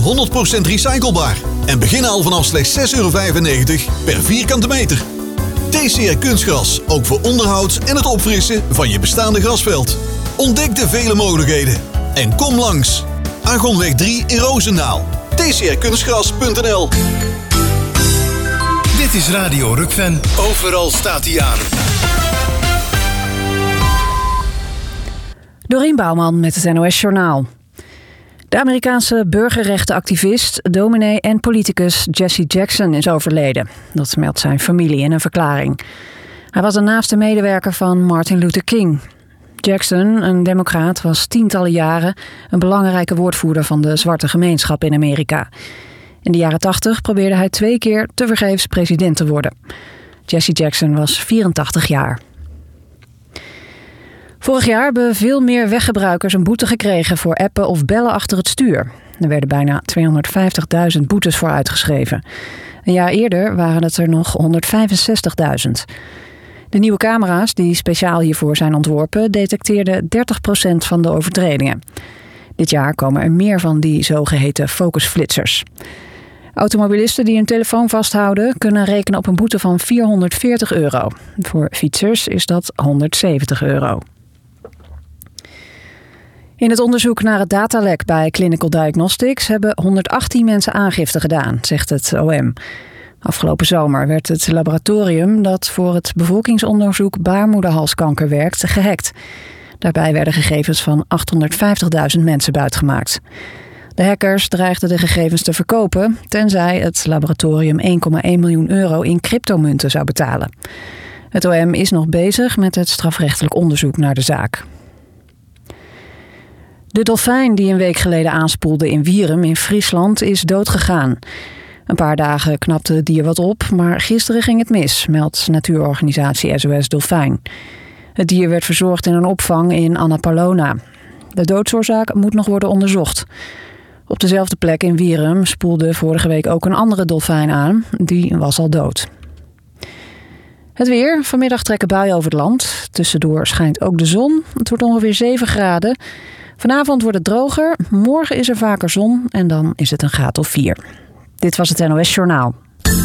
100% recyclebaar. En beginnen al vanaf slechts €6,95 per vierkante meter. TCR Kunstgras, ook voor onderhoud en het opfrissen van je bestaande grasveld. Ontdek de vele mogelijkheden. En kom langs. Argonweg 3 in Roosendaal. tcrkunstgras.nl. Dit is Radio Rukven. Overal staat hij aan. Dorien Bouwman met het NOS Journaal. De Amerikaanse burgerrechtenactivist, dominee en politicus Jesse Jackson is overleden. Dat meldt zijn familie in een verklaring. Hij was een naaste medewerker van Martin Luther King. Jackson, een democraat, was tientallen jaren een belangrijke woordvoerder van de zwarte gemeenschap in Amerika. In de jaren 80 probeerde hij 2 keer tevergeefs president te worden. Jesse Jackson was 84 jaar. Vorig jaar hebben veel meer weggebruikers een boete gekregen voor appen of bellen achter het stuur. Er werden bijna 250.000 boetes voor uitgeschreven. Een jaar eerder waren het er nog 165.000. De nieuwe camera's die speciaal hiervoor zijn ontworpen detecteerden 30% van de overtredingen. Dit jaar komen er meer van die zogeheten focusflitsers. Automobilisten die hun telefoon vasthouden kunnen rekenen op een boete van €440. Voor fietsers is dat €170. In het onderzoek naar het datalek bij Clinical Diagnostics hebben 118 mensen aangifte gedaan, zegt het OM. Afgelopen zomer werd het laboratorium dat voor het bevolkingsonderzoek baarmoederhalskanker werkt gehackt. Daarbij werden gegevens van 850.000 mensen buitgemaakt. De hackers dreigden de gegevens te verkopen, tenzij het laboratorium €1,1 miljoen in cryptomunten zou betalen. Het OM is nog bezig met het strafrechtelijk onderzoek naar de zaak. De dolfijn die een week geleden aanspoelde in Wierum in Friesland is doodgegaan. Een paar dagen knapte het dier wat op, maar gisteren ging het mis, meldt natuurorganisatie SOS Dolfijn. Het dier werd verzorgd in een opvang in Annapolona. De doodsoorzaak moet nog worden onderzocht. Op dezelfde plek in Wierum spoelde vorige week ook een andere dolfijn aan. Die was al dood. Het weer. Vanmiddag trekken buien over het land. Tussendoor schijnt ook de zon. Het wordt ongeveer 7 graden. Vanavond wordt het droger. Morgen is er vaker zon en dan is het een graad of 4. Dit was het NOS Journaal.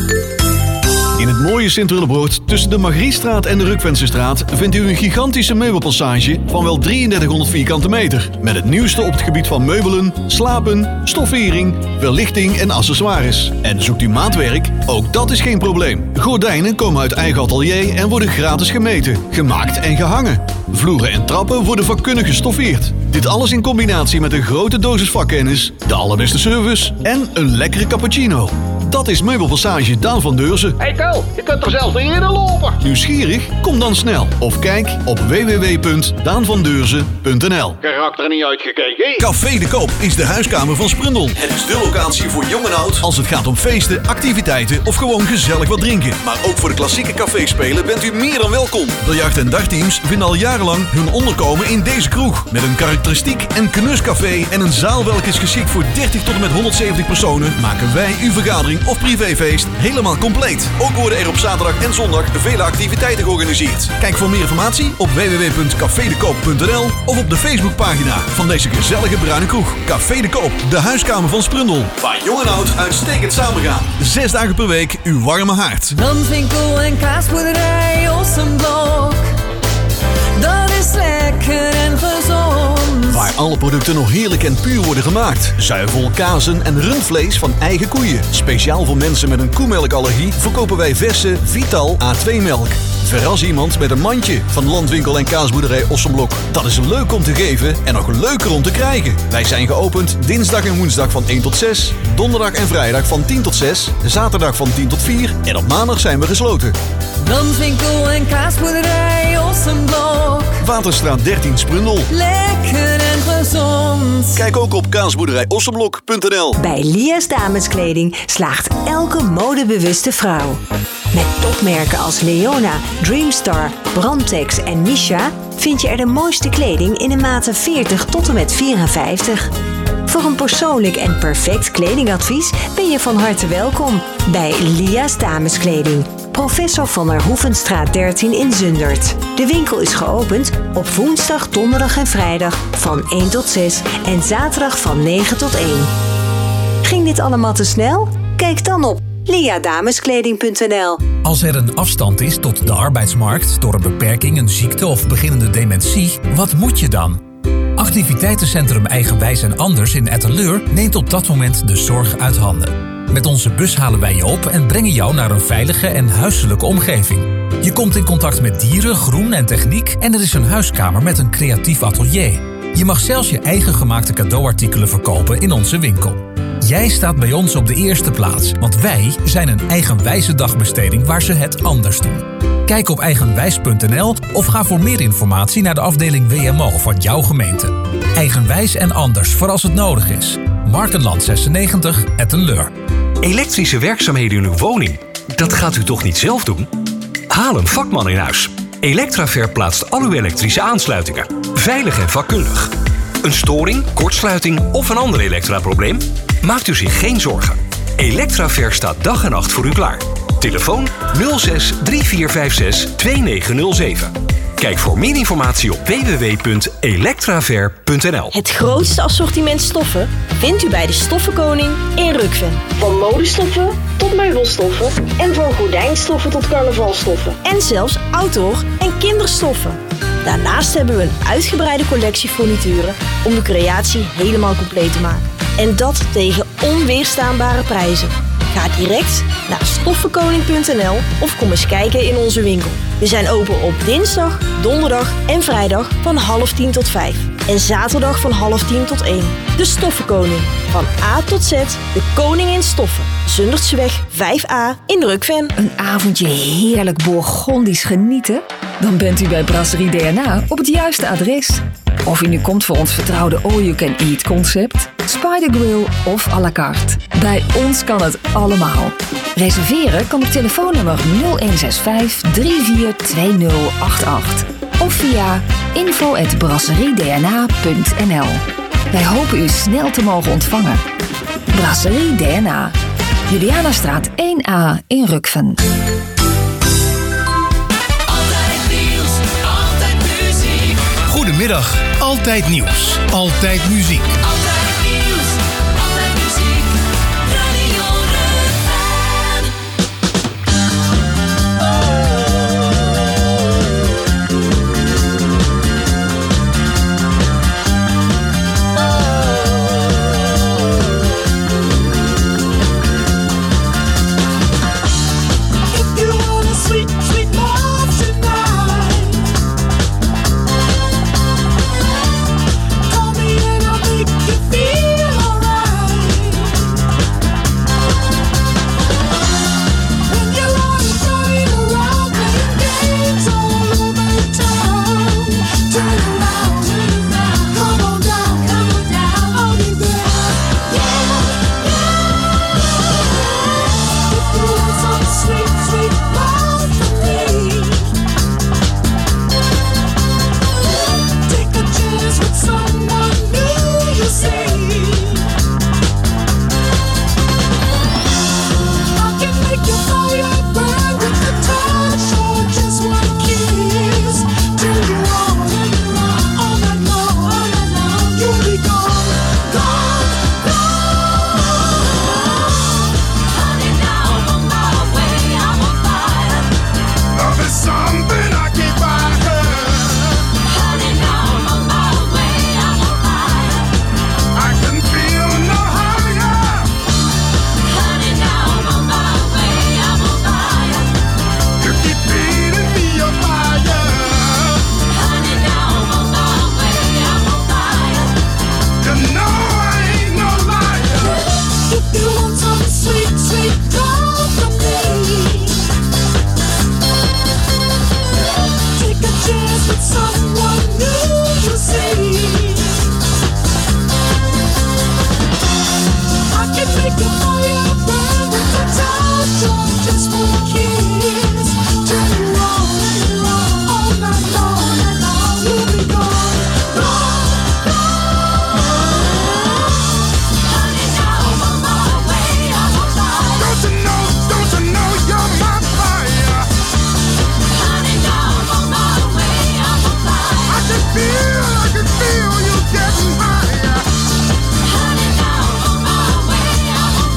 In het mooie Sint-Willebroord tussen de Margriestraat en de Rukvensestraat vindt u een gigantische meubelpassage van wel 3300 vierkante meter. Met het nieuwste op het gebied van meubelen, slapen, stoffering, verlichting en accessoires. En zoekt u maatwerk? Ook dat is geen probleem. Gordijnen komen uit eigen atelier en worden gratis gemeten, gemaakt en gehangen. Vloeren en trappen worden vakkundig gestoffeerd. Dit alles in combinatie met een grote dosis vakkennis, de allerbeste service en een lekkere cappuccino. Dat is Meubelpassage Daan van Deurzen. Hey Tel, je kunt er zelf in lopen. Nieuwsgierig? Kom dan snel. Of kijk op www.daanvandeurzen.nl. Karakter niet uitgekeken. Café de Koop is de huiskamer van Sprundel. Het is de locatie voor jong en oud als het gaat om feesten, activiteiten of gewoon gezellig wat drinken. Maar ook voor de klassieke caféspelen bent u meer dan welkom. Biljart- en dartteams vinden al jarenlang hun onderkomen in deze kroeg. Met een karakteristiek en knuscafé en een zaal welke is geschikt voor 30 tot en met 170 personen, maken wij uw vergadering of privéfeest helemaal compleet. Ook worden er op zaterdag en zondag vele activiteiten georganiseerd. Kijk voor meer informatie op www.cafedekoop.nl of op de Facebookpagina van deze gezellige bruine kroeg. Café de Koop, de huiskamer van Sprundel. Waar jong en oud uitstekend samengaan. 6 dagen per week uw warme haard. Landwinkel en kaasboerderij Ossenblok. Dat is lekker en gezond. Waar alle producten nog heerlijk en puur worden gemaakt. Zuivel, kazen en rundvlees van eigen koeien. Speciaal voor mensen met een koemelkallergie verkopen wij verse Vital A2-melk. Verras iemand met een mandje van Landwinkel en kaasboerderij Ossenblok. Dat is leuk om te geven en nog leuker om te krijgen. Wij zijn geopend dinsdag en woensdag van 1 tot 6. Donderdag en vrijdag van 10 tot 6. Zaterdag van 10 tot 4. En op maandag zijn we gesloten. Landwinkel en kaasboerderij Ossenblok. Waterstraat 13 Sprundel. Lekker en gezond. Kijk ook op kaasboerderijossenblok.nl. Bij Lia's Dameskleding slaagt elke modebewuste vrouw. Met topmerken als Leona, Dreamstar, Brandtex en Misha vind je er de mooiste kleding in de maten 40 tot en met 54. Voor een persoonlijk en perfect kledingadvies ben je van harte welkom bij Lia's Dameskleding. Professor van der Hoevenstraat 13 in Zundert. De winkel is geopend op woensdag, donderdag en vrijdag van 1 tot 6 en zaterdag van 9 tot 1. dit allemaal te snel? Kijk dan op leadameskleding.nl. Als er een afstand is tot de arbeidsmarkt door een beperking, een ziekte of beginnende dementie, wat moet je dan? Activiteitencentrum Eigenwijs en Anders in Etteleur neemt op dat moment de zorg uit handen. Met onze bus halen wij je op en brengen jou naar een veilige en huiselijke omgeving. Je komt in contact met dieren, groen en techniek en er is een huiskamer met een creatief atelier. Je mag zelfs je eigen gemaakte cadeauartikelen verkopen in onze winkel. Jij staat bij ons op de eerste plaats, want wij zijn een eigenwijze dagbesteding waar ze het anders doen. Kijk op eigenwijs.nl of ga voor meer informatie naar de afdeling WMO van jouw gemeente. Eigenwijs en Anders voor als het nodig is. Markenland 96, Etteleur. Elektrische werkzaamheden in uw woning, dat gaat u toch niet zelf doen? Haal een vakman in huis. Electraver plaatst al uw elektrische aansluitingen. Veilig en vakkundig. Een storing, kortsluiting of een ander elektraprobleem? Maakt u zich geen zorgen. Electraver staat dag en nacht voor u klaar. Telefoon 06 3456 2907. Kijk voor meer informatie op www.electraver.nl. Het grootste assortiment stoffen vindt u bij de Stoffenkoning in Rukven. Van modestoffen tot meubelstoffen en van gordijnstoffen tot carnavalstoffen. En zelfs outdoor- en kinderstoffen. Daarnaast hebben we een uitgebreide collectie furnituren om de creatie helemaal compleet te maken. En dat tegen onweerstaanbare prijzen. Ga direct naar stoffenkoning.nl of kom eens kijken in onze winkel. We zijn open op dinsdag, donderdag en vrijdag van 9:30 tot 5. En zaterdag van 9:30 tot 1. De Stoffenkoning. Van A tot Z, de koning in stoffen. Zundertseweg 5A in Rukven. Een avondje heerlijk Bourgondisch genieten? Dan bent u bij Brasserie DNA op het juiste adres. Of u nu komt voor ons vertrouwde all-you-can-eat concept, Spider Grill of à la carte. Bij ons kan het allemaal. Reserveren kan op telefoonnummer 0165 342088 of via info@brasseriedna.nl. Wij hopen u snel te mogen ontvangen. Brasserie DNA. Julianastraat 1A in Rukven. Goedemiddag, Altijd Nieuws, Altijd Muziek. Altijd nieuws, altijd muziek. Radio Rukven. If you want a sweet, sweet love tonight, call me and I'll make you feel alright. When you're running around, playing games all over town, turn around, come on down, I'll be there. Yeah, if you want some sweet, sweet love from me, take a chance with someone new, you see. I can make your fire burn with the touch or just one kiss. Turn you on all night long, you'll be gone, gone, gone. Honey, now I'm on my way, I'm on fire. Love is something I keep by her. Honey, now I'm on my way, I'm on fire. I can feel no higher. Honey, now I'm on my way, I'm on fire. You keep feeding me your fire. Honey, now I'm on my way, I'm on fire. You know I ain't no liar. If you want some sweet, sweet love from me, take a chance with someone new, you see. I can make your fire burn with the touch of just one kiss. Turn you on all night long, you'll be gone, gone, gone. Honey, now I'm on my way, I'm on fire. Don't you know you're my fire. Honey, now I'm on my way, I'm on fire. I can feel you getting higher. Honey, now I'm on my way, I'm on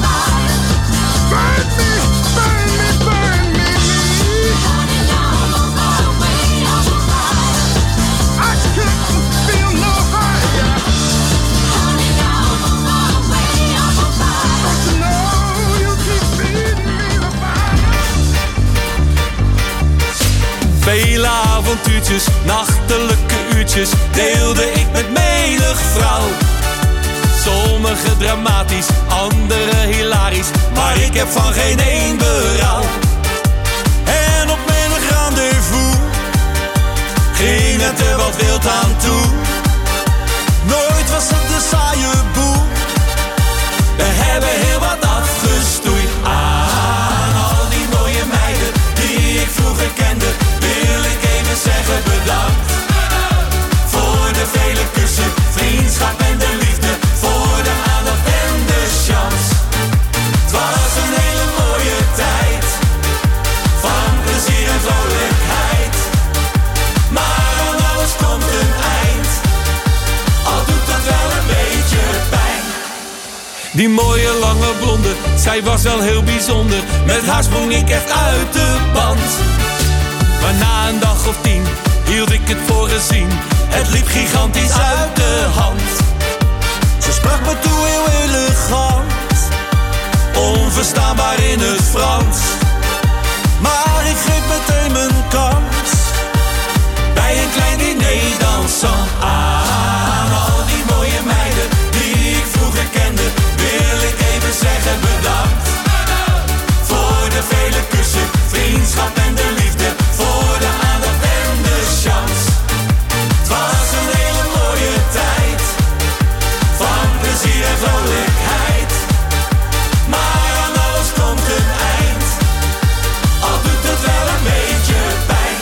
avontuurtjes, nachtelijke uurtjes deelde ik met menig vrouw. Sommige dramatisch, andere hilarisch, maar ik heb van geen één berouw. En op menig rendezvous ging het er wat wild aan toe. Nooit was het de saaie boel. We hebben heel wat afgestoeid. Aan al die mooie meiden die ik vroeger kende, wil ik even zeggen bedankt. Voor de vele kussen, vriendschap en de liefde, voor de aandacht en de chance. Het was een hele mooie tijd, van plezier en vrolijkheid. Maar aan alles komt een eind, al doet dat wel een beetje pijn. Die mooie lange blonde, zij was wel heel bijzonder. Met haar sprong ik echt uit de band. Maar na een dag of 10 hield ik het voor gezien. Het liep gigantisch uit de hand. Ze sprak me toe heel elegant, onverstaanbaar in het Frans. Maar ik greep meteen mijn kans, bij een klein diner dansant. Aan al die mooie meiden die ik vroeger kende, wil ik even zeggen bedankt. Voor de vele kussen, vriendschap en de liefde, voor de aandacht en de chance. Het was een hele mooie tijd, van plezier en vrolijkheid. Maar aan alles komt een eind, al doet het wel een beetje pijn.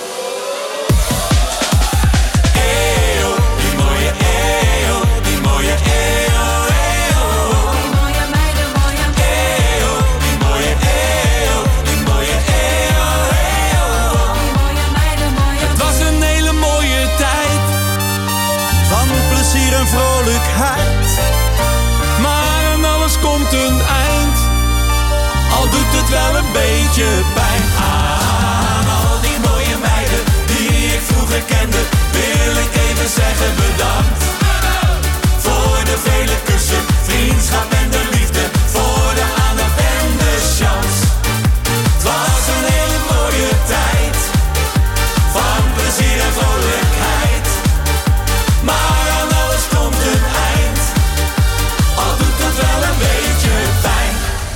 Eeuw, die mooie eeuw, die mooie eeuw, eeuw. Die mooie meiden, mooie eeuw, die mooie eeuw, die mooie eeuw, eeuw. Die mooie meiden, mooie. Het was een hele mooie tijd, van plezier en vrolijkheid. Maar aan alles komt een eind, al doet het wel een beetje pijn. Aan al die mooie meiden die ik vroeger kende, wil ik even zeggen bedankt. Voor de vele kussen, vriendschap en de liefde, voor de aandacht en de chance. Het was een hele mooie tijd, van plezier en vrolijkheid. Maar aan alles komt een eind, al doet het wel een beetje pijn.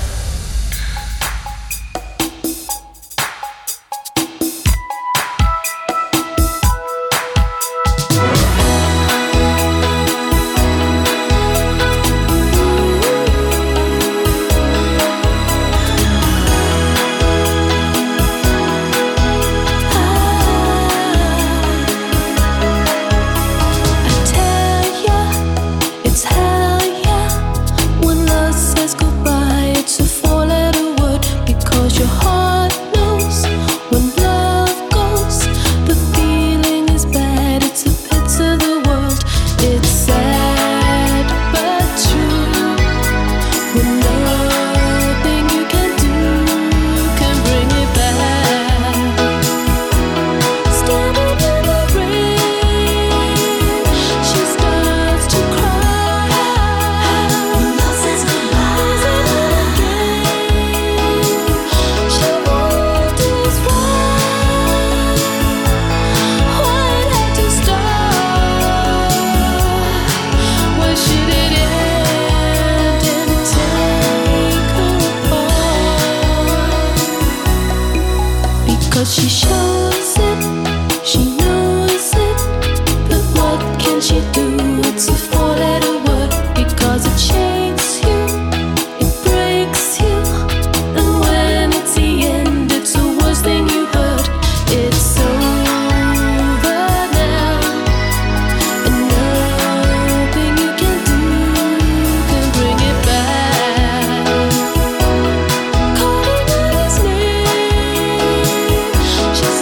She shows it, she knows it, but what can she do? It's a four-letter word, because it shakes you, it breaks you, and when it's the end, it's the worst thing you heard. It's over now, and nothing you can do can bring it back. Calling out his name, she's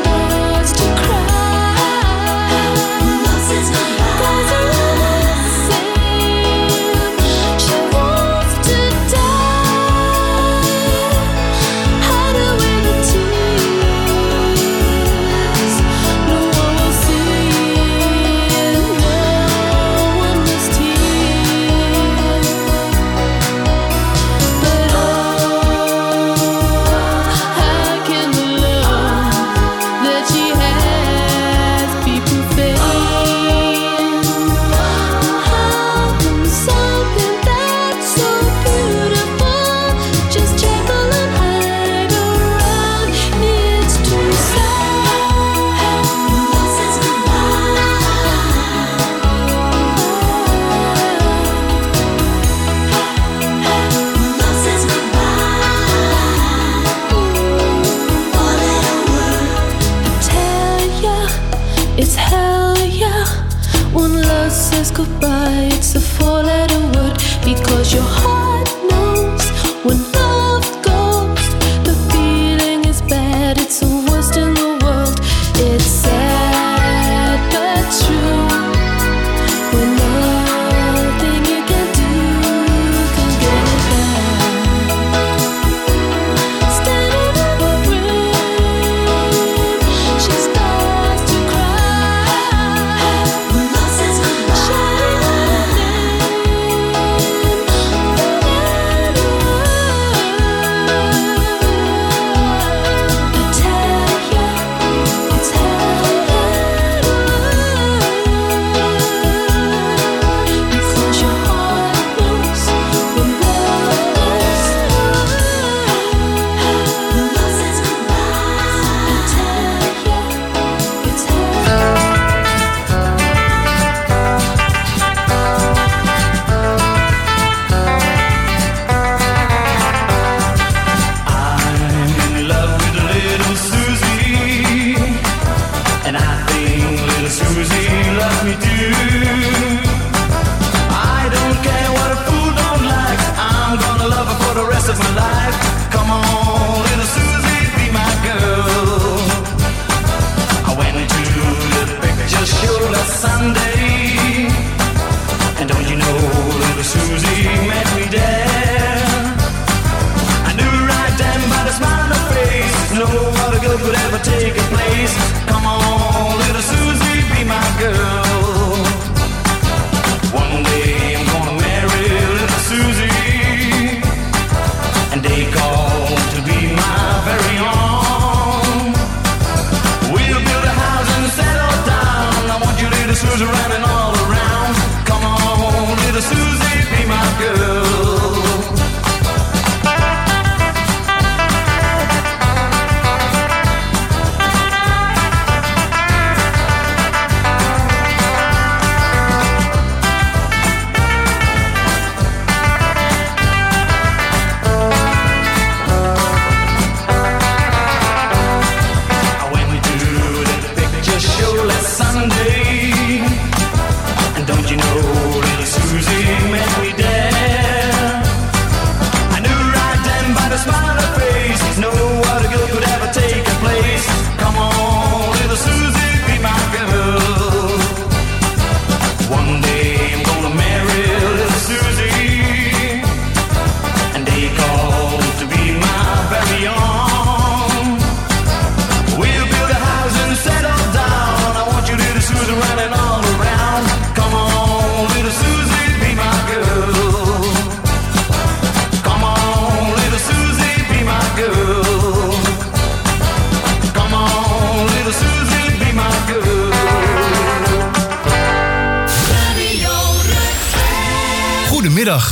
Goedemiddag.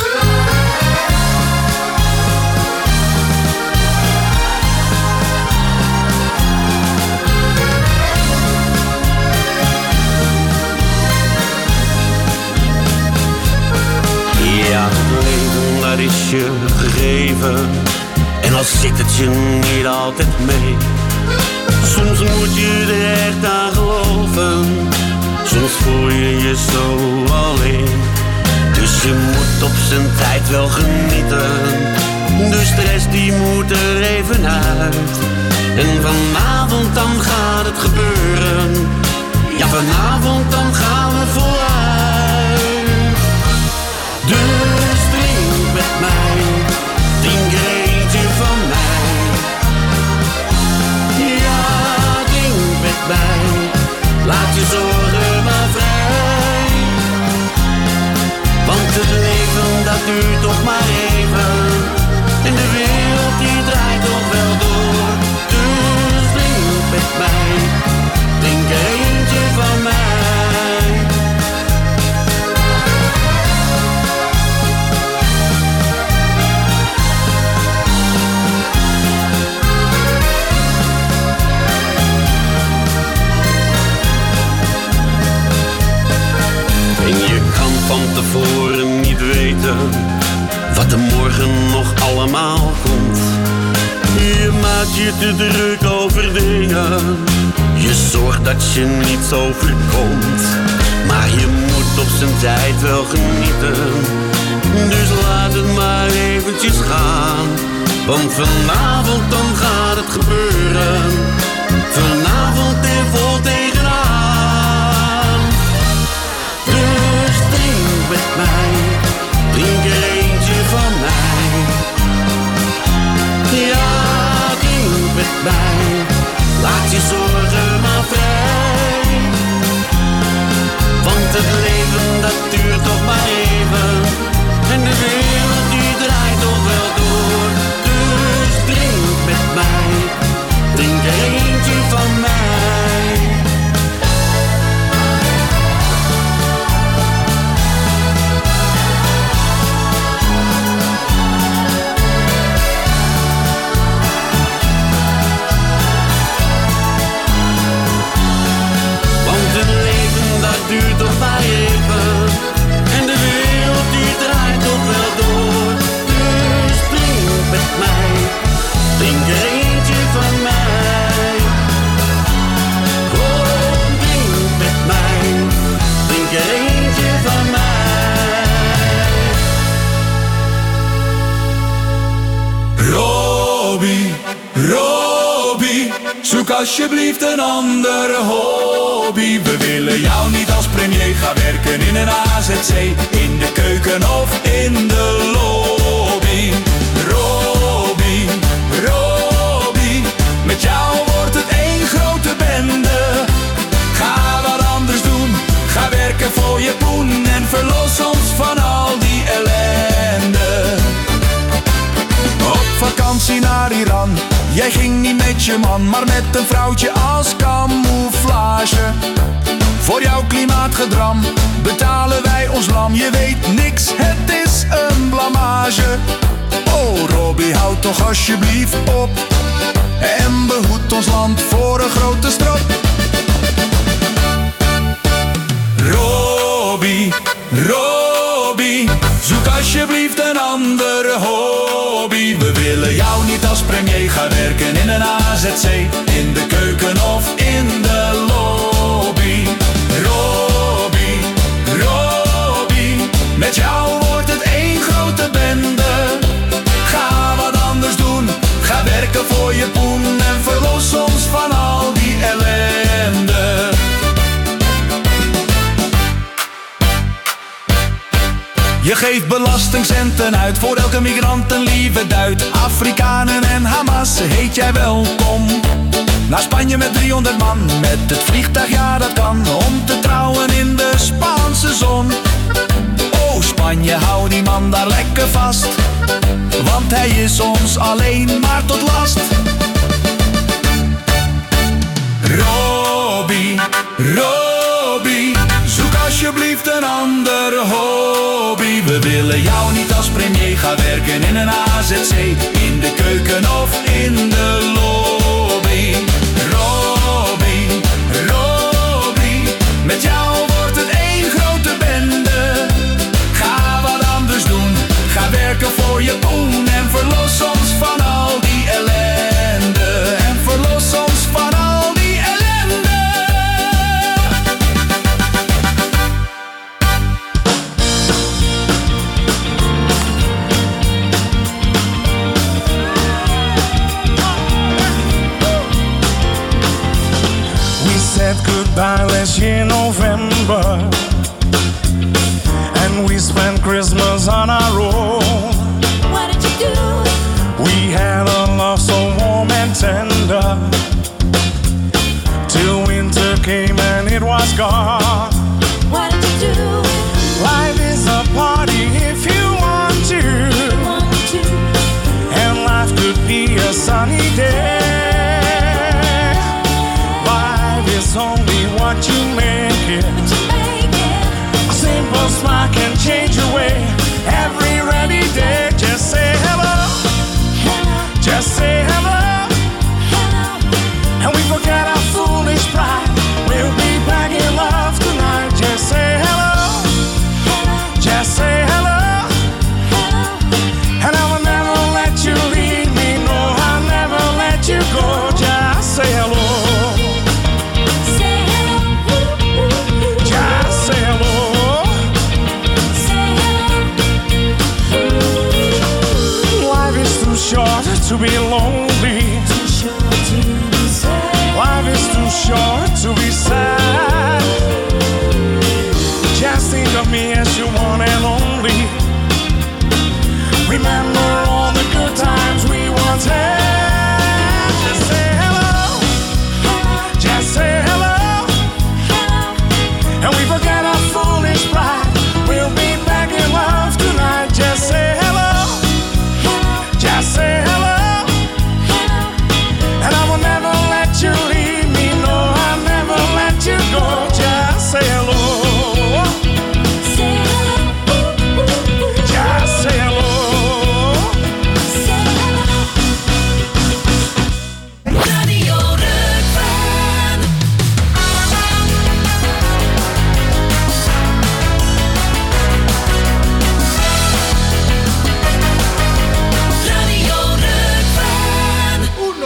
Ja, het leven, dat is je gegeven. En al zit het je niet altijd mee. Soms moet je er echt aan geloven. Soms voel je je zo alleen. Dus je moet op zijn tijd wel genieten. De stress die moet er even uit. En vanavond dan gaat het gebeuren. Ja, vanavond dan gaan we vooruit. Dus drink met mij, drink er eentje van mij. Ja, drink met mij, laat je zorgen maar vrij. Want het leven dat duurt toch maar even. En de wereld die draait toch wel door. Dus drink met mij, drink er eentje van mij. En je kan van tevoren niet weten wat er morgen nog allemaal komt. Je maakt je te druk over dingen. Je zorgt dat je niets overkomt. Maar je moet op zijn tijd wel genieten. Dus laat het maar eventjes gaan. Want vanavond dan gaat het gebeuren. Vanavond en vol tegenaan. Dus drink met mij, drink er eentje van mij. Ja, drink met mij, laat je zorgen maar vrij. Want het leven dat duurt toch maar even. En de wereld die draait toch wel door. Dus drink met mij, drink er eentje van mij. Duurt toch maar even. En de wereld die draait toch wel door. Dus drink met mij, drink er eentje van mij. Kom, drink met mij, drink er eentje van mij. Robbie, Robbie, zoek alsjeblieft een andere hobby. We willen jou niet als premier gaan werken in een AZC, in de keuken of in de lobby. Robbie, Robbie, met jou wordt het één grote bende. Ga wat anders doen, ga werken voor je poen en verlos ons van al die ellende. Op vakantie naar Iran, jij ging niet met je man, maar met een vrouwtje als camouflage. Voor jouw klimaatgedram betalen wij ons lam. Je weet niks, het is een blamage. Oh Robbie, houd toch alsjeblieft op en behoed ons land voor een grote strop. Robbie, Robbie, zoek alsjeblieft een andere hobby. We willen jou niet als premier gaan werken in een AZC, in de keuken of in de lobby. Robbie, Robbie, met jou wordt het één grote bende. Ga wat anders doen, ga werken voor je poen en verlos ons van al die ellende. Je geeft belastingcenten uit voor elke migrant een lieve duit. Afrikanen en Hamas heet jij welkom. Naar Spanje met 300 man, met het vliegtuig, ja dat kan. Om te trouwen in de Spaanse zon. Oh Spanje, hou die man daar lekker vast. Want hij is ons alleen maar tot last. Robbie, Robbie, zoek alsjeblieft een andere hobby. We willen willen jou niet als premier. Ga werken in een AZC, in de keuken of in de lobby. Robbie, Robbie, met jou wordt het één grote bende. Ga wat anders doen, ga werken voor je poen en verlos ons van al die ellende. En verlos ons van al die ellende. We said goodbye last year November, and we spent Christmas on our own. What did you do? We had a love so warm and tender, till winter came and it was gone. What did you do? Life is a party if you want to, and life could be a sunny day. Life is only what you make it. A simple smile can change your way. Every rainy day, just say hello. Just say hello. And we forget our foolish pride. We'll be back in love tonight. Just say hello. Just say hello. And I will never let you leave me. No, I'll never let you go. Just say hello. Just say hello. Life is too short to be lonely. Life is too short to be sad. Just think of me as your one and only. Remember all the good times we once had. Just say hello. Just say hello. And we forget our foolish pride. We'll be back in love tonight. Just say hello. Just say hello. And I will never let you leave me. No, I'll never let you go. Just say hello. Just say hello. Radio Rukven. Radio Rukven.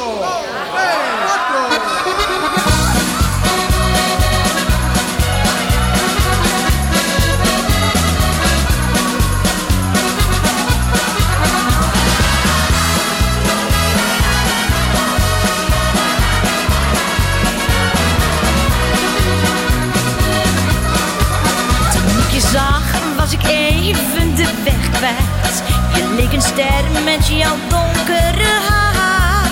Toen ik je zag, was ik even de weg kwijt. Je leek een ster met jouw donkere haar.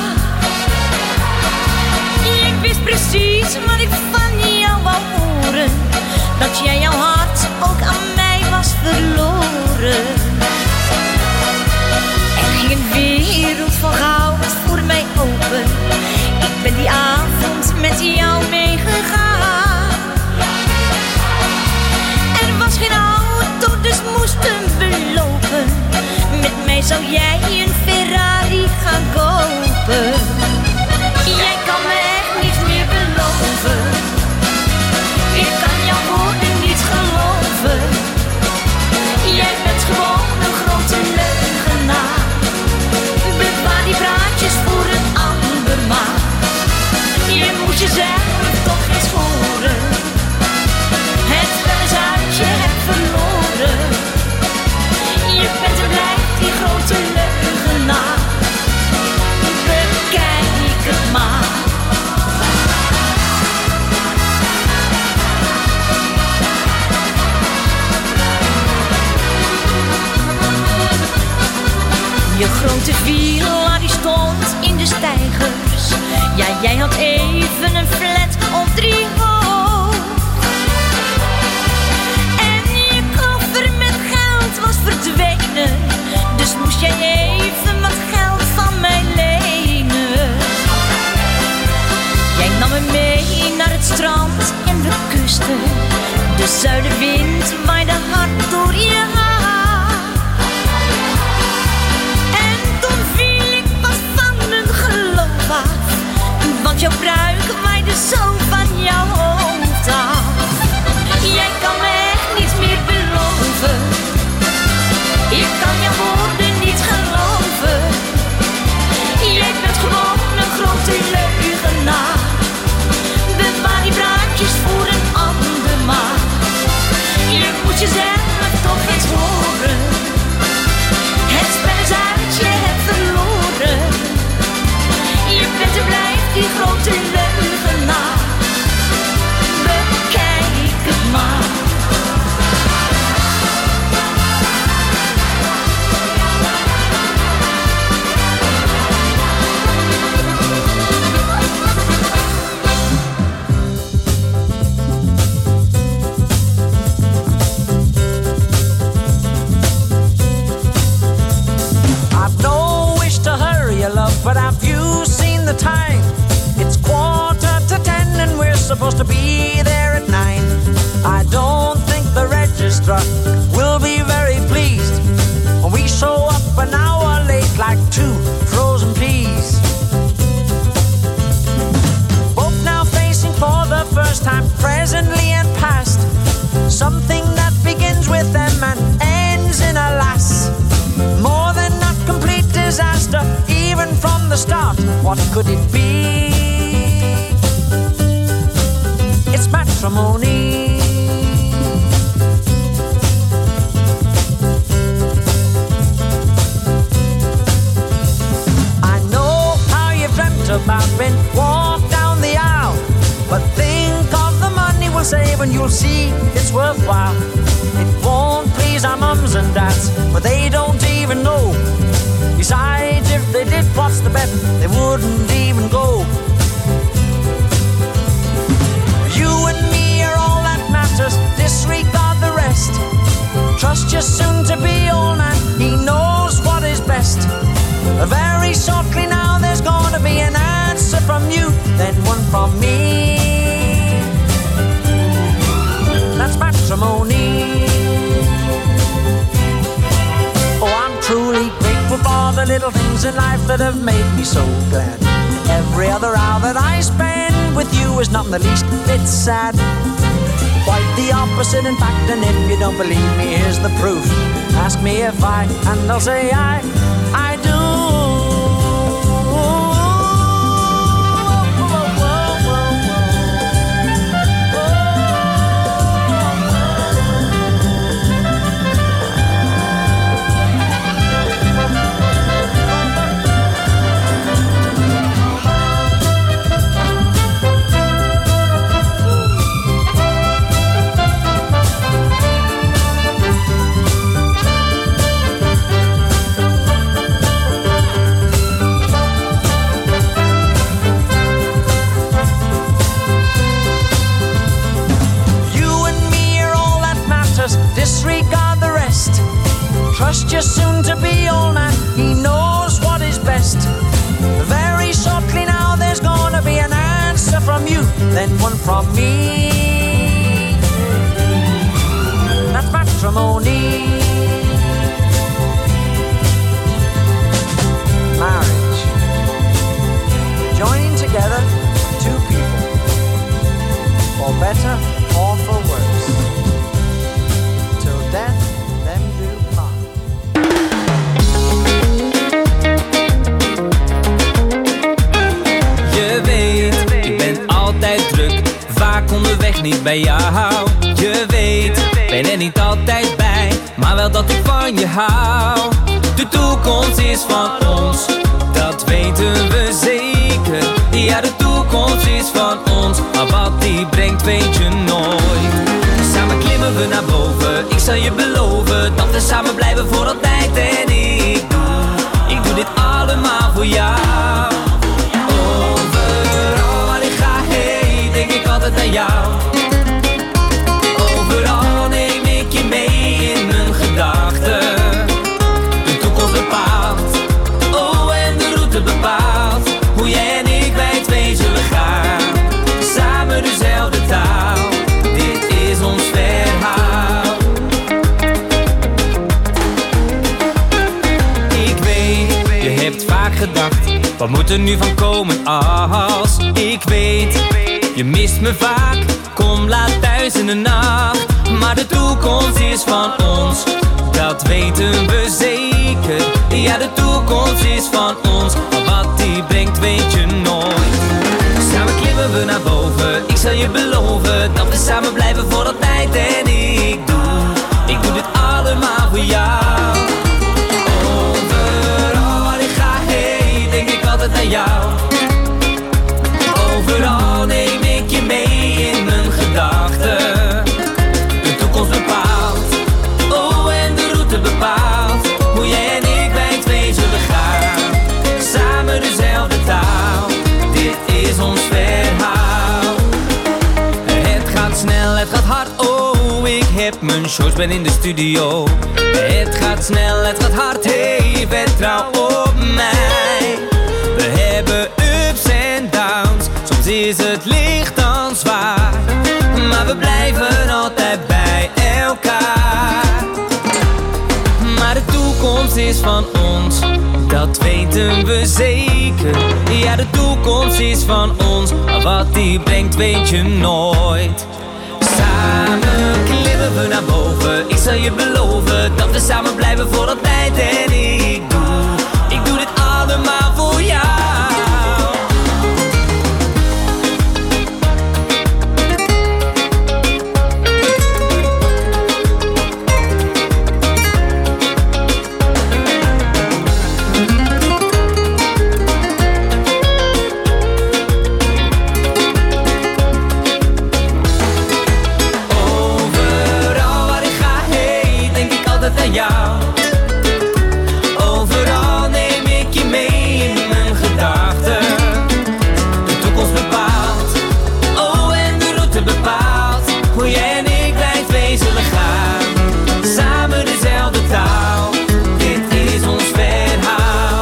Ik wist precies wat ik van jou wou horen. Dat jij jouw hart ook aan mij was verloren. Er ging een wereld van goud voor mij open. Ik ben die avond met jou meegegaan. Er was geen auto, dus moesten we lopen. Met mij zou jij een Ferrari gaan kopen. Jij kan me echt niets meer beloven. Ik kan jouw woorden niet geloven. Jij bent gewoon een grote leugenaar. Bewaar die praatjes voor een ander maar. Je moet jezelf toch eens horen. Het wel eens uit je hebt verloren. Je bent en blijft die grote leugenaar. Bekijk het maar. Je grote villa die stond in de steigers. Ja, jij had even een flat op 3 hoog. En je koffer met geld was verdwenen. Dus moest jij even wat geld van mij lenen. Jij nam me mee naar het strand en de kusten. De zuidenwind waaide hard door je haar. but have you seen the time? It's 10:15 and we're supposed to be there at 9. I don't think the registrar will be very pleased when we show up an hour late like 2 frozen peas. Both now facing for the first time, presently and past, something that begins with M and ends in a lass. More than a complete disaster, even from the start. What could it be? It's matrimony. I know how you've dreamt about being walked down the aisle, but think of the money we'll save and you'll see it's worthwhile. It won't please our mums and dads, but they don't even know. Besides, if they did, what's the bet? They wouldn't even go. You and me are all that matters, disregard the rest. Trust your soon-to-be old man, he knows what is best. Very shortly now there's gonna be an answer from you, then one from me. That's matrimony. Oh, I'm truly grateful for the little things in life that have made me so glad. Every other hour that I spend with you is not in the least bit sad. Quite the opposite, in fact, and if you don't believe me, here's the proof. Ask me if I, and I'll say I do. Disregard the rest. Trust your soon-to-be old man, he knows what is best. Very shortly now there's gonna be an answer from you, then one from me. That's matrimony. Marriage. Joining together two people, for better or for worse. Death, them do part. Je weet, ik ben altijd druk, vaak onderweg niet bij jou. Je weet, ben er niet altijd bij, maar wel dat ik van je hou. De toekomst is van ons, dat weten we zeker. Ja, de toekomst is van ons, maar wat die brengt weet je nooit. Samen klimmen we naar boven, ik zal je beloven dat we samen blijven voor altijd. En ik doe dit allemaal voor jou. Overal waar ik ga heen, denk ik altijd aan jou. Overal neem ik je mee in mijn gedachten. De toekomst bepaalt, oh en de route bepaalt, hoe jij en ik bij twee zullen gaan. Samen dezelfde taal. Ons verhaal. Ik weet, je hebt vaak gedacht, wat moet er nu van komen als ik weet, je mist me vaak, kom laat thuis in de nacht. Maar de toekomst is van ons, dat weten we zeker. Ja, de toekomst is van ons, maar wat die brengt weet je nooit. Samen klimmen we naar boven, ik zal je beloven dat we samen blijven voor altijd. En ik doe dit allemaal voor jou. Overal waar ik ga heen, denk ik altijd aan jou. Overal neem ik je mee in mijn gedachten. De toekomst bepaalt, oh en de route bepaalt, hoe jij en ik bij twee zullen gaan. Samen dezelfde taal, dit is ons verhaal. Het gaat snel, het gaat hard, oh ik heb mijn shows, ben in de studio. Het gaat snel, het gaat hard, hey vertrouw op mij. is van ons, dat weten we zeker. Ja, de toekomst is van ons, maar wat die brengt weet je nooit. Samen klimmen we naar boven, ik zal je beloven dat we samen blijven voor altijd. En ik doe dit allemaal voor jou. Overal neem ik je mee in mijn gedachten. De toekomst bepaalt, oh en de route bepaalt. Hoe jij en ik blijven zullen gaan, samen dezelfde taal. Dit is ons verhaal.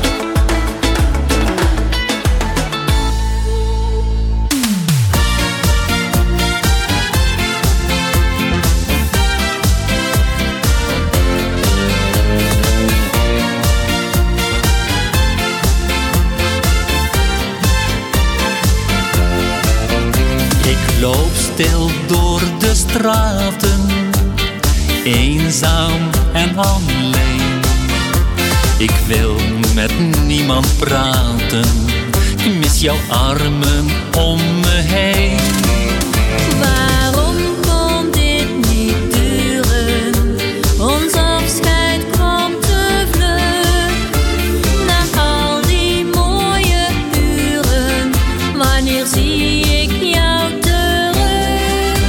Ik loop stil door de straten, eenzaam en alleen. Ik wil met niemand praten, ik mis jouw armen om me heen. Waarom kon dit niet duren? Ons afscheid kwam te vlug. Na al die mooie uren, wanneer zie ik jou terug?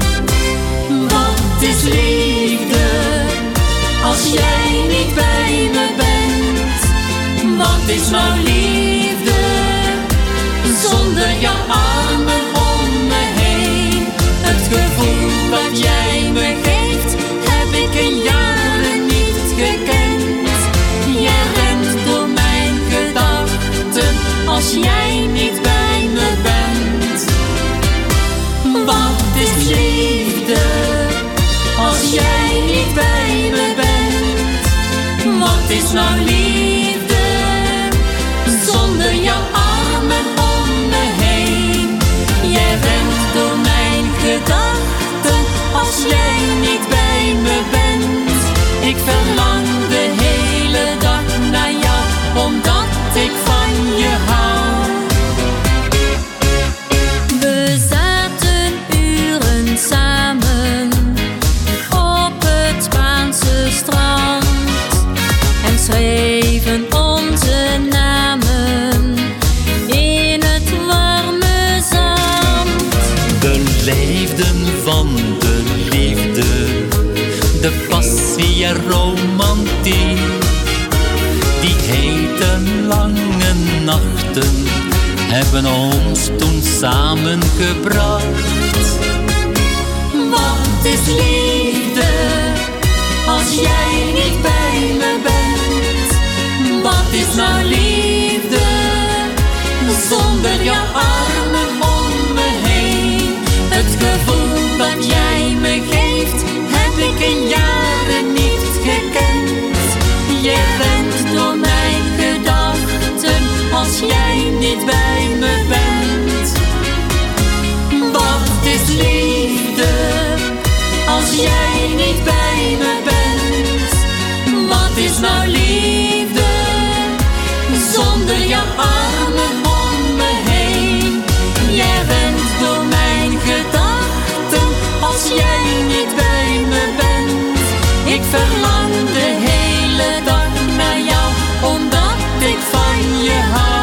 Wat is liefde als jij niet bij me bent? Wat is nou liefde zonder jouw armen om me heen? Het gevoel dat jij me geeft, heb ik in jaren niet gekend. Jij rent door mijn gedachten als jij niet bij me bent. Wat is liefde als jij niet bij me bent? Wat is nou liefde zonder jouw armen om me heen? Jij rent door mijn gedachten als jij niet bij me bent. Ik verlang de hele dag naar jou, omdat ik van je hou. We zaten uren samen op het Spaanse strand en schreven onze namen in het warme zand. We leefden van de liefde, de passie en romantiek. Die hete lange nachten hebben ons toen samengebracht. Wat is liefde als jij niet bij me bent? Wat is nou liefde zonder jouw armen om me heen? Het gevoel dat jij me geeft, heb ik in jaren niet gekend. Je rent door mijn gedachten als jij niet bij me bent. Wat is liefde als jij niet bij me bent? Wat is nou liefde zonder jouw armen om me heen? Jij rent door mijn gedachten als jij niet bij me bent. Ik verlang de hele dag naar jou, omdat ik van je hou.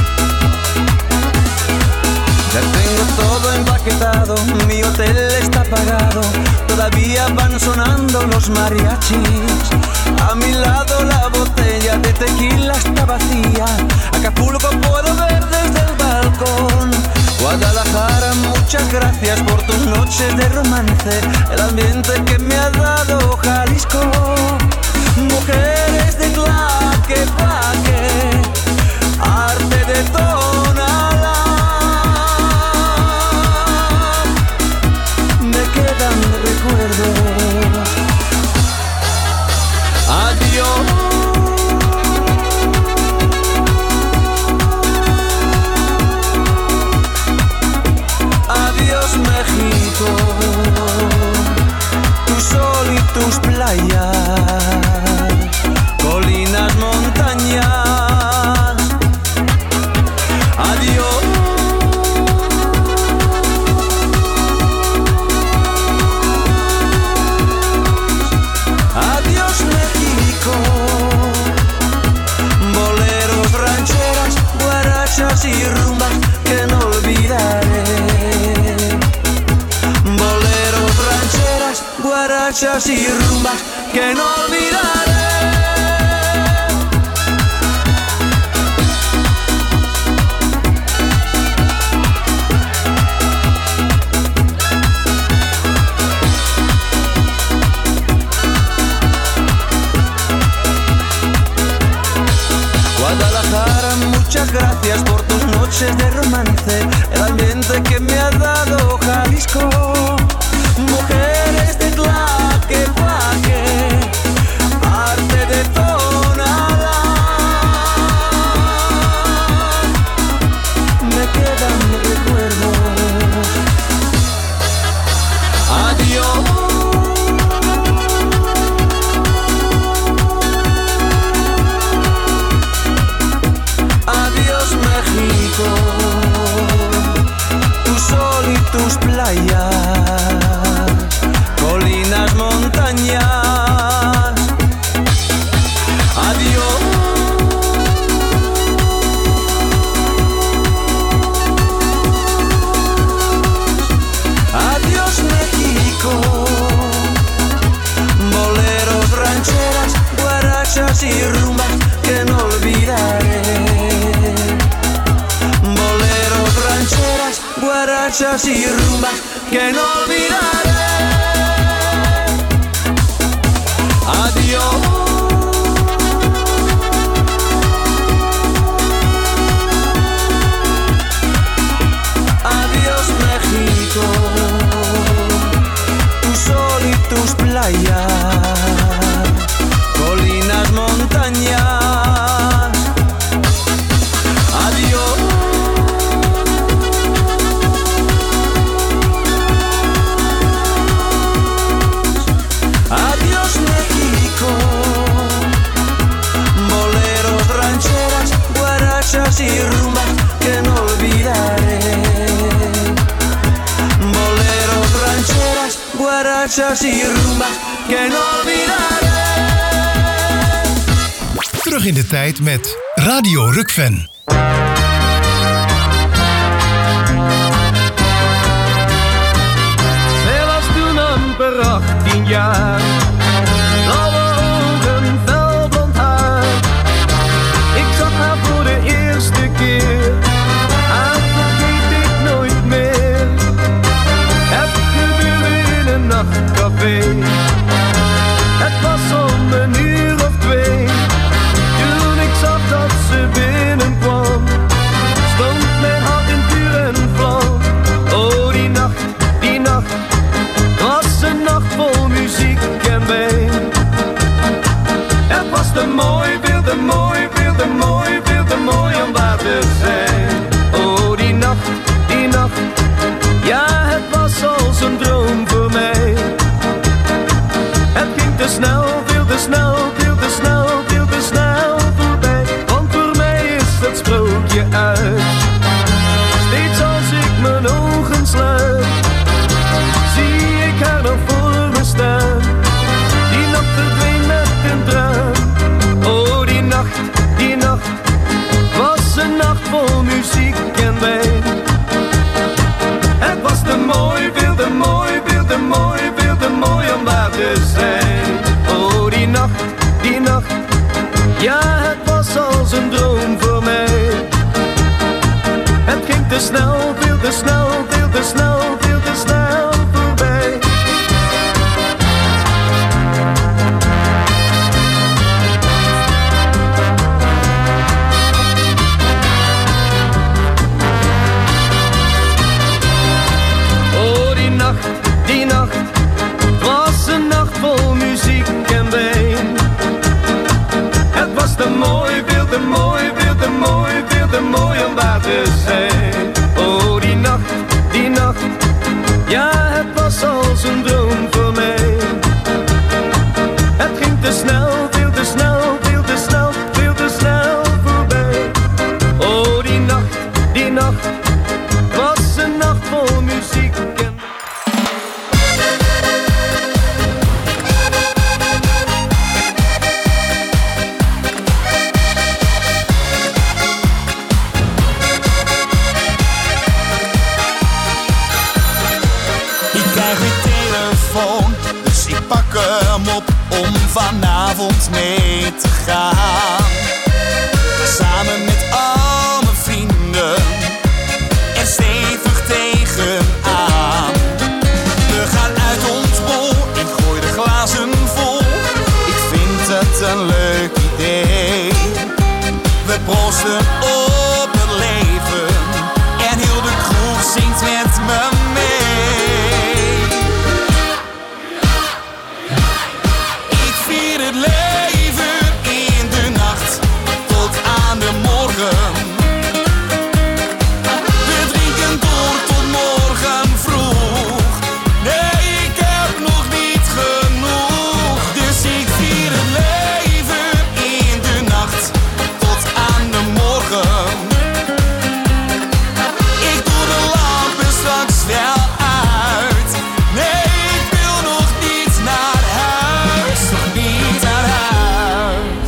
Mi hotel está apagado, todavía van sonando los mariachis. A mi lado la botella de tequila está vacía. Acapulco puedo ver desde el balcón. Guadalajara, muchas gracias por tus noches de romance, el ambiente que me ha dado Jalisco. Mujeres de Tlaquepaque, arte de Tonalá, me quedan recuerdos. Adiós. Adiós México, tu sol y tus playas, colinas, montañas. Adiós. Adiós México, boleros, rancheras, guarachas y rumbas que no olvidaré. Boleros, rancheras, guarachas y rumbas que no olvidaré. Guadalajara, muchas gracias por tus noches de romance, el ambiente que me ha dado Jalisco. Mujeres de Tlaquepaque, arte de Tonalá, me quedan recuerdos. Adiós. Adiós México, tu sol y tus playas, colinas, montañas. Adiós. Adiós México, boleros, rancheras, guarachas y rumbas que no olvidaré. Boleros, rancheras, guarachas y rumbas que no olvidaré. Adiós. Adiós México, tu sol y tus playas, colinas, montañas. Adiós. Adiós México, boleros, rancheras, guarachas y rumbas que no olvidaré. Boleros, rancheras, guarachas y rumbas que no olvidaré. Terug in de tijd met Radio Rukven. Zij was toen amper 18 jaar. Blauwe ogen, felblond haar. Ik zag haar voor de eerste keer. Haar vergeet ik nooit meer. Het gebeurde in een nachtcafé. Het was om 1 uur of 2. Toen ik zag dat ze binnenkwam. snel, veel te snel, veel te snel, veel te snel voorbij. Oh, die nacht, het was een nacht vol muziek en wijn. Het was te mooi, veel te mooi, veel te mooi, veel te mooi om waar te zijn. Oh, die nacht, ja, het was als een droom voor mij. Het ging te snel, veel te snel, veel te snel, veel te snel voorbij. Oh, die nacht, was een nacht vol muziek en... Dus ik pak hem op om vanavond mee te gaan. Samen met al mijn vrienden er stevig tegenaan. We gaan uit ons bol, ik gooi de glazen vol. Ik vind het een leuk idee. We proosten op het leven en heel de kroeg zingt met me mee. Het leven in de nacht tot aan de morgen. We drinken door tot morgen vroeg. Nee, ik heb nog niet genoeg. Dus ik vier het leven in de nacht tot aan de morgen. Ik doe de lampen straks wel uit. Nee, ik wil nog niet naar huis. Nog niet naar huis.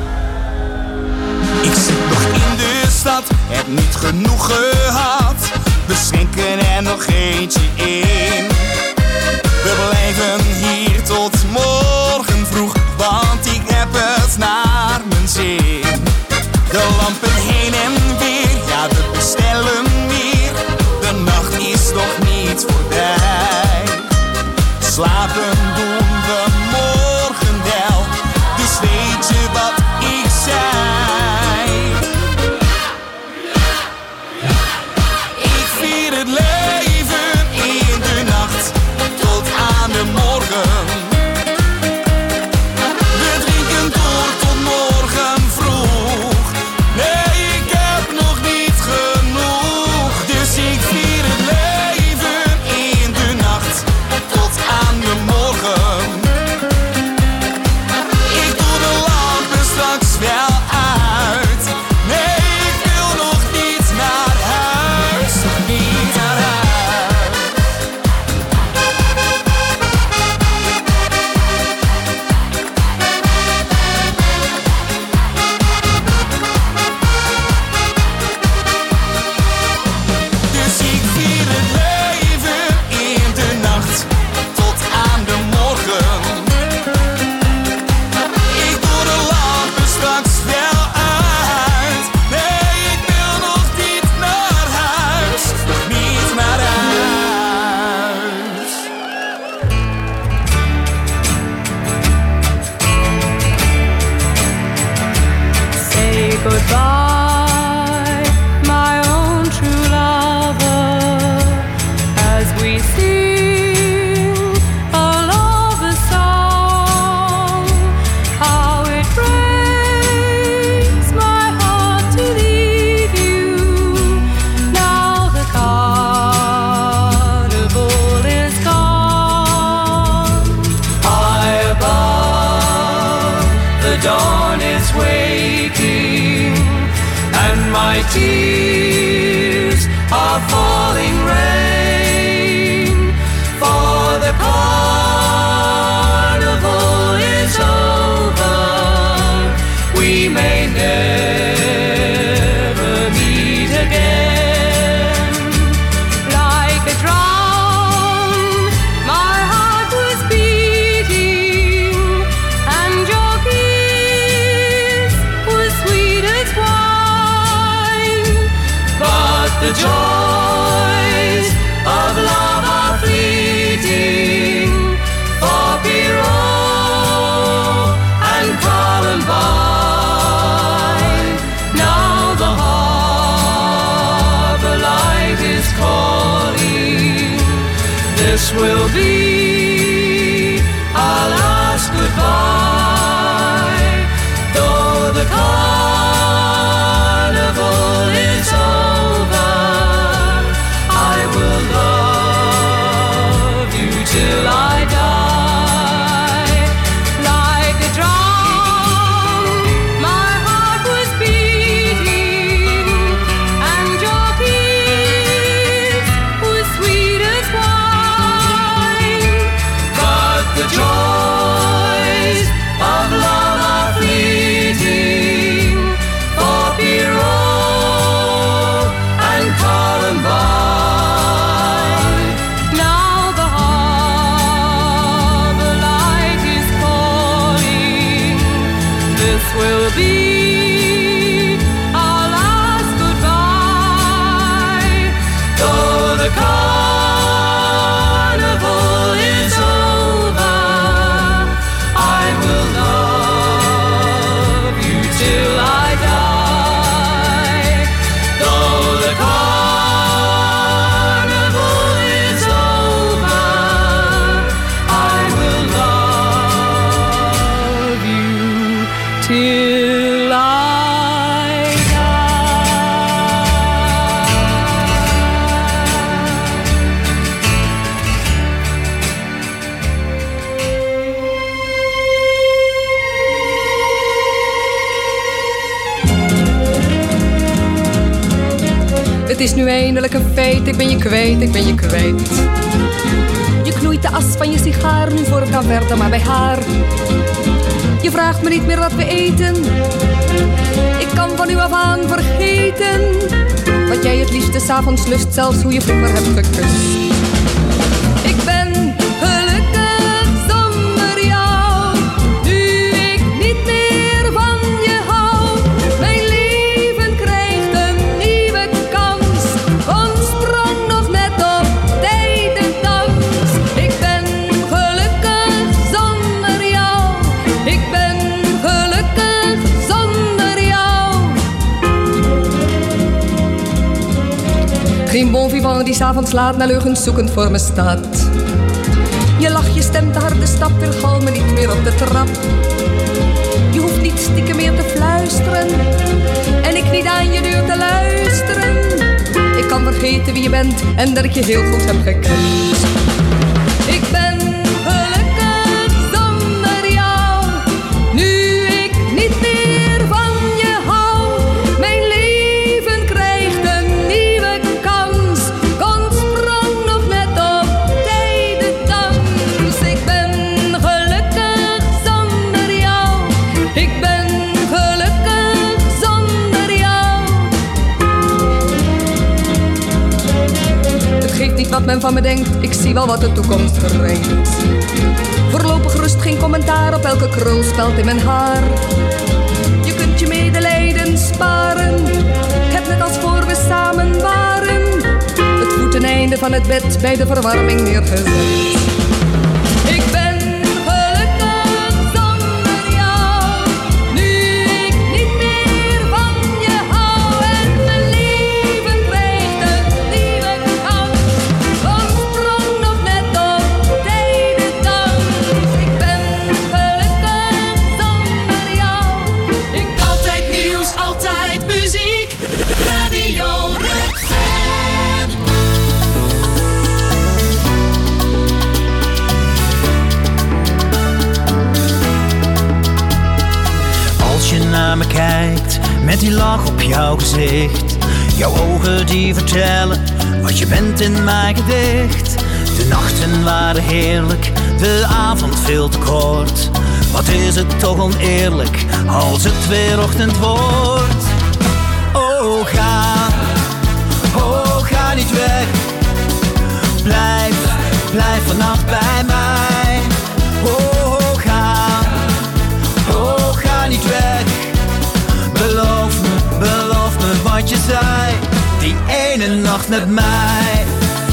Ik zit nog in de stad, heb niet genoeg gehad. We schenken er nog eentje in. We blijven hier tot morgen vroeg, want ik heb het naar mijn zin. De lampen heen en weer, ja, we bestellen meer. De nacht is nog niet voorbij. Slapen doen we morgen wel, dus weet je wat ik zei? Ik vier het leven in de nacht tot aan de morgen. We drinken door tot morgen vroeg. Nee, ik heb nog niet genoeg. Dus ik vier het leven in de nacht tot aan de morgen. Ik doe de lampen straks wel uit. Nee, ik wil nog niet naar huis. Nog niet naar huis. Dus ik vier het leven in de nacht tot aan de morgen. Ik doe de lampen straks wel uit. Nee, ik wil nog niet naar huis. Nog niet naar huis. Say goodbye, my own true lover, as we sing a lover's song. How it breaks my heart to leave you. Now the carnival is gone. High above, the dawn is waking, and my tears are falling rain. For the carnival is over, we may never meet again. Like a drum, my heart was beating, and your kiss was sweet as wine. But the joy This will be our last goodbye. Though the carnival is over, I will love you till I die. Like a drum, my heart was beating, and your kiss was sweet as wine. But the joys of love are fleeting, for Pierrot and Columbine. Now the harbor light is calling. This will be our last goodbye. Though the carnival is over, I will love you till I die. Though the carnival is over, I will love you till I Het is nu eindelijk een feit, ik ben je kwijt, ik ben je kwijt. Je knoeit de as van je sigaar, nu voor het kan verder maar bij haar. Je vraagt me niet meer wat we eten. Ik kan van nu af aan vergeten wat jij het liefste 's avonds lust, zelfs hoe je vroeger hebt gekust. Ik ben gelukkig zonder jou, nu ik niet meer van je hou. Mijn leven krijgt een nieuwe kans, sprong nog net op tijdendans. Ik ben gelukkig zonder jou, ik ben gelukkig zonder jou. Geen bon vivant die 's avonds laat naar leugens zoekend voor me staat. Je lach, je stemt de harde stap, weer gal me niet meer op de trap. Je hoeft niet stiekem meer te fluisteren en ik niet aan je deur te luisteren. Ik kan vergeten wie je bent en dat ik je heel goed heb gekend. Ik ben gelukkig zonder jou, nu ik niet meer van je hou. Mijn leven krijgt een nieuwe kans, sprong nog net op tijdendans. Ik ben gelukkig zonder jou, ik ben gelukkig zonder jou. Het geeft niet wat men van me denkt, ik zie wel wat de toekomst brengt. Voorlopig rust geen commentaar op elke krulspeld in mijn haar. Je kunt je medelijden sparen, ik heb net als voor we samen waren het voeteneinde van het bed bij de verwarming neergezet. Ik ben gelukkig zonder jou, nu ik niet meer van je hou. En mijn leven krijgt een nieuwe kans, sprong nog net op tijdendans. Ik ben gelukkig zonder jou, ik Altijd nieuws, altijd muziek. Radio Rukven. Als je naar me kijkt, met die lach op jouw gezicht. Jouw ogen die vertellen, wat je bent in mijn gedicht. De nachten waren heerlijk, de avond veel te kort. Wat is het toch oneerlijk, als het weer ochtend wordt. Oh ga niet weg. Blijf vannacht bij mij. Oh ga niet weg. Beloof me wat je zei, die ene nacht met mij.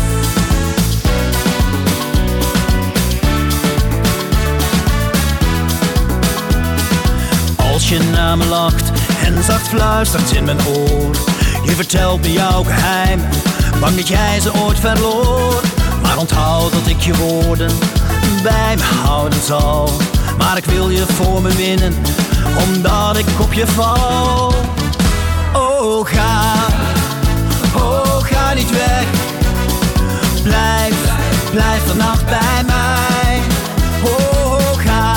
Als je naar me lacht en zacht fluistert in mijn oor. Je vertelt me jouw geheim, bang dat jij ze ooit verloor. Maar onthoud dat ik je woorden bij me houden zal. Maar ik wil je voor me winnen, omdat ik op je val. Oh ga niet weg. Blijf vannacht bij mij. Oh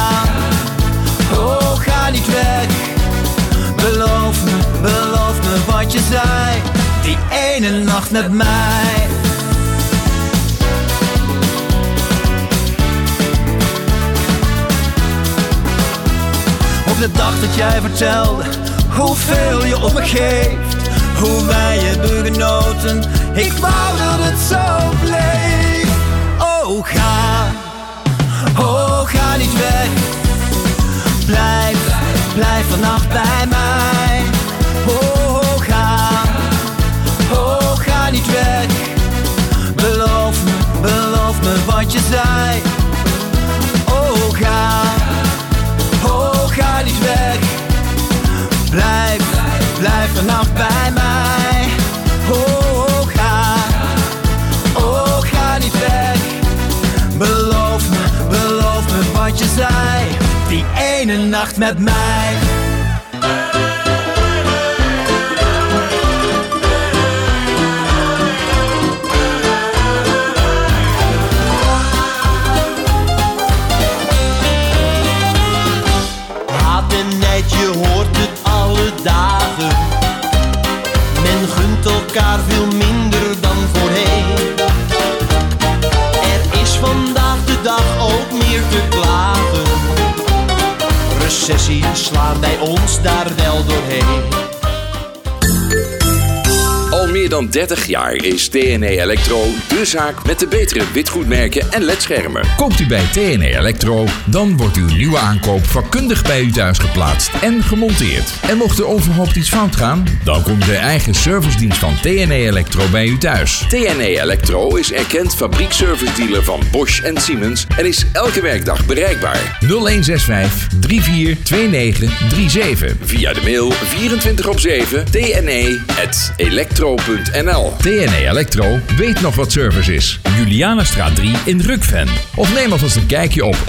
ga niet weg. Beloof me wat je zei, die ene nacht met mij. Op de dag dat jij vertelde hoeveel je om me geeft, hoe wij hebben genoten, ik wou dat het zo bleef. Oh ga niet weg. Blijf vannacht bij mij. Oh ga niet weg. Beloof me wat je zei. Oh ga niet weg. Blijf vannacht bij mij. Oh ga niet weg. Beloof me wat je zei, die ene nacht met mij. Haat en nijd, je hoort het alle dagen. Men gunt elkaar veel minder dan voorheen. Er is vandaag de dag ook meer te klagen. Recessie slaan bij ons daar wel doorheen. Al meer dan 30 jaar is TNE Electro de zaak met de betere witgoedmerken en ledschermen. Koopt u bij TNE Electro, dan wordt uw nieuwe aankoop vakkundig bij u thuis geplaatst en gemonteerd. En mocht er onverhoopt iets fout gaan, dan komt de eigen servicedienst van TNE Electro bij u thuis. TNE Electro is erkend fabriekservice-dealer van Bosch en Siemens en is elke werkdag bereikbaar. 0165 342937. Via de mail 24/7 tne@electro.nl. TNE Electro weet nog wat service is. Julianastraat 3 in Rukven. Of neem alvast een kijkje op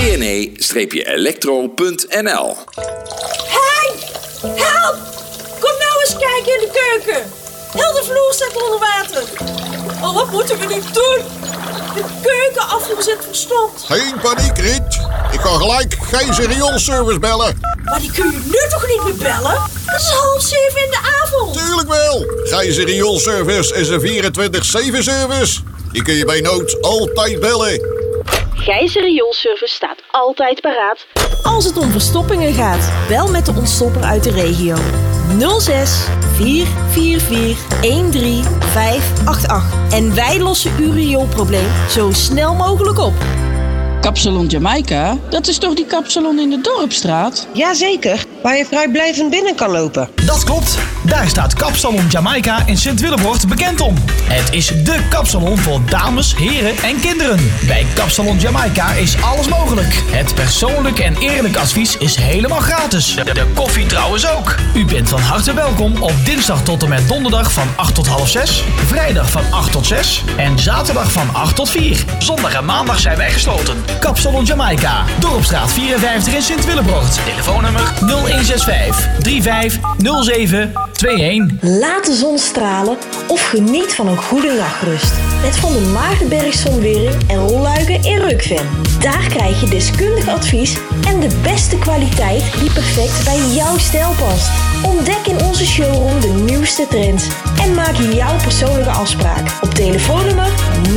tne-electro.nl. Hey! Help! Kom nou eens kijken in de keuken. Heel de vloer staat onder water. Oh, wat moeten we nu doen? De keukenafvoer zit verstomd. Geen paniek, Riet. Ik ga gelijk Gijzer Rioolservice bellen. Maar die kun je nu toch niet meer bellen? Het is 6:30 in de avond. Tuurlijk wel. Gijzer Rioolservice is een 24/7 service. Die kun je bij nood altijd bellen. Gijzer Rioolservice staat altijd paraat als het om verstoppingen gaat. Bel met de ontstopper uit de regio. 06 444 13588. En wij lossen uw rioolprobleem zo snel mogelijk op. Kapsalon Jamaica, dat is toch die kapsalon in de Dorpstraat? Jazeker, waar je vrijblijvend binnen kan lopen. Dat klopt. Daar staat Kapsalon Jamaica in Sint-Willebord bekend om. Het is dé kapsalon voor dames, heren en kinderen. Bij Kapsalon Jamaica is alles mogelijk. Het persoonlijk en eerlijk advies is helemaal gratis. De koffie trouwens ook. U bent van harte welkom op dinsdag tot en met donderdag van 8 tot half 6, vrijdag van 8 tot 6 en zaterdag van 8 tot 4. Zondag en maandag zijn wij gesloten. Kapsalon Jamaica, Dorpstraat 54 in Sint-Willebord. Telefoonnummer 0165 350721. Laat de zon stralen of geniet van een goede nachtrust. Met Van de Maardenberg Zonwering en Rolluiken in Rukven. Daar krijg je deskundig advies en de beste kwaliteit die perfect bij jouw stijl past. Ontdek in onze showroom de nieuwste trends en maak jouw persoonlijke afspraak op telefoonnummer